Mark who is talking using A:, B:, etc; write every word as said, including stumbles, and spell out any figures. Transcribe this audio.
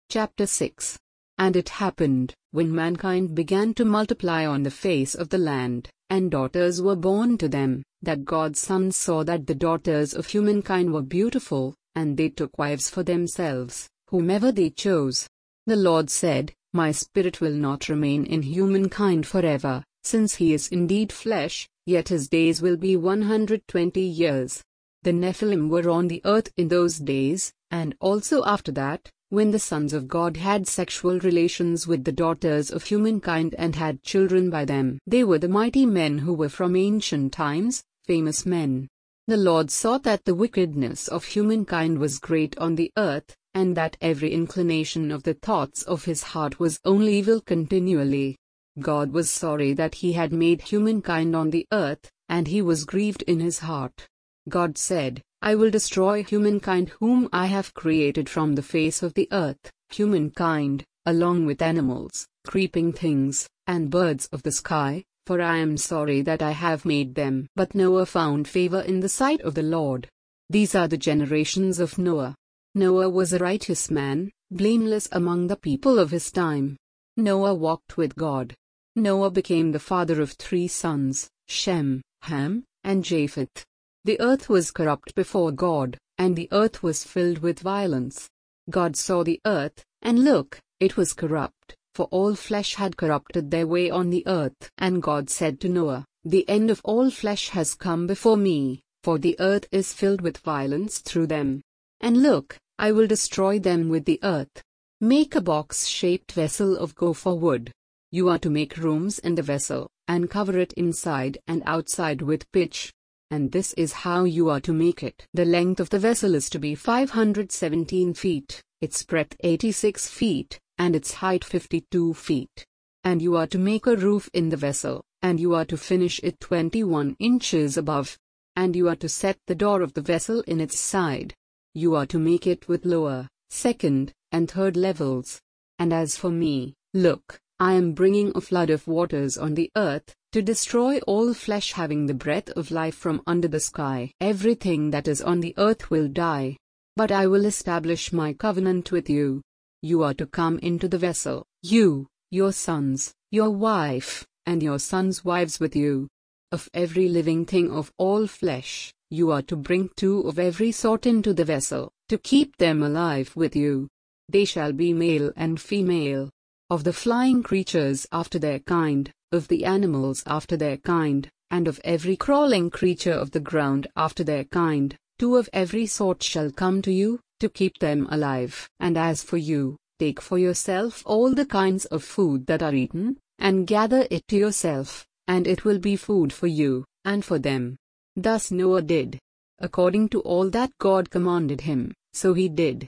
A: Chapter six. And it happened, when mankind began to multiply on the face of the land, and daughters were born to them, that God's sons saw that the daughters of humankind were beautiful, and they took wives for themselves, whomever they chose. The Lord said, My spirit will not remain in humankind forever, since he is indeed flesh, yet his days will be one hundred twenty years. The Nephilim were on the earth in those days, and also after that, when the sons of God had sexual relations with the daughters of humankind and had children by them. They were the mighty men who were from ancient times, famous men. The Lord saw that the wickedness of humankind was great on the earth, and that every inclination of the thoughts of his heart was only evil continually. God was sorry that he had made humankind on the earth, and he was grieved in his heart. God said, I will destroy humankind whom I have created from the face of the earth, humankind, along with animals, creeping things, and birds of the sky, for I am sorry that I have made them. But Noah found favor in the sight of the Lord. These are the generations of Noah. Noah was a righteous man, blameless among the people of his time. Noah walked with God. Noah became the father of three sons, Shem, Ham, and Japheth. The earth was corrupt before God, and the earth was filled with violence. God saw the earth, and look, it was corrupt, for all flesh had corrupted their way on the earth. And God said to Noah, The end of all flesh has come before me, for the earth is filled with violence through them. And look, I will destroy them with the earth. Make a box-shaped vessel of gopher wood. You are to make rooms in the vessel, and cover it inside and outside with pitch. And this is how you are to make it. The length of the vessel is to be five hundred seventeen feet, its breadth eighty-six feet, and its height fifty-two feet. And you are to make a roof in the vessel, and you are to finish it twenty-one inches above. And you are to set the door of the vessel in its side. You are to make it with lower, second, and third levels. And as for me, look, I am bringing a flood of waters on the earth, to destroy all flesh having the breath of life from under the sky. Everything that is on the earth will die. But I will establish my covenant with you. You are to come into the vessel, you, your sons, your wife, and your sons' wives with you. Of every living thing of all flesh, you are to bring two of every sort into the vessel, to keep them alive with you. They shall be male and female. Of the flying creatures after their kind, of the animals after their kind, and of every crawling creature of the ground after their kind, two of every sort shall come to you, to keep them alive. And as for you, take for yourself all the kinds of food that are eaten, and gather it to yourself, and it will be food for you, and for them. Thus Noah did. According to all that God commanded him, so he did.